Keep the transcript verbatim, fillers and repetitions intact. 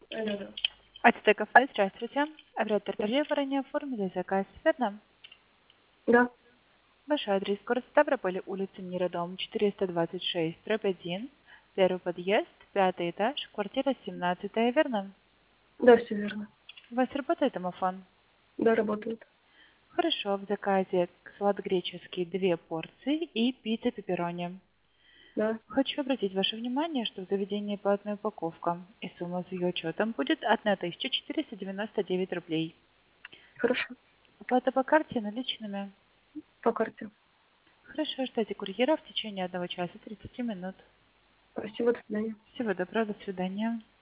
Алло, да. АТТ кафе, здравствуйте. Оператор Торжева ранее оформили заказ, верно? Да, Ваш адрес: город Ставрополь, улица Мира, дом четыреста двадцать шесть, дробь один, первый подъезд, пятый этаж, квартира семнадцатая, верно? да, все верно. У вас работает домофон? Да, работает. Хорошо, в заказе салат греческий две порции и пицца пепперони. Да, Хочу обратить ваше внимание, что в заведении платная упаковка, и сумма с ее учетом будет тысяча четыреста девяносто девять рублей. хорошо. Оплата по карте наличными. По карте. Хорошо, ждите курьера в течение одного часа тридцати минут. Спасибо, до свидания. Всего доброго, до свидания.